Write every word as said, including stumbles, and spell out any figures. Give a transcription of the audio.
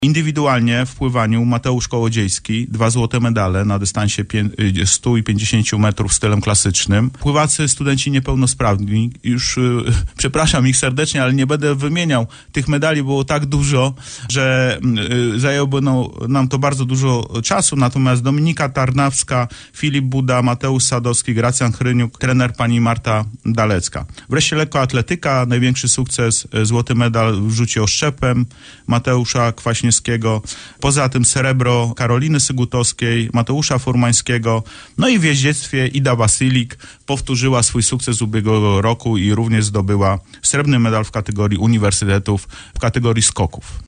Indywidualnie w pływaniu Mateusz Kołodziejski, dwa złote medale na dystansie stu i pięćdziesięciu metrów stylem klasycznym. Pływacy, studenci niepełnosprawni, już yy, przepraszam ich serdecznie, ale nie będę wymieniał. Tych medali było tak dużo, że yy, zajęłoby no, nam to bardzo dużo czasu. Natomiast Dominika Tarnawska, Filip Buda, Mateusz Sadowski, Gracjan Chryniuk, trener pani Marta Dalecka. Wreszcie lekkoatletyka, największy sukces, złoty medal w rzucie oszczepem Mateusza Kwaśniewskiego. Poza tym srebro Karoliny Sygutowskiej, Mateusza Furmańskiego, no i w jeździectwie Ida Wasylik powtórzyła swój sukces z ubiegłego roku i również zdobyła srebrny medal w kategorii uniwersytetów, w kategorii skoków.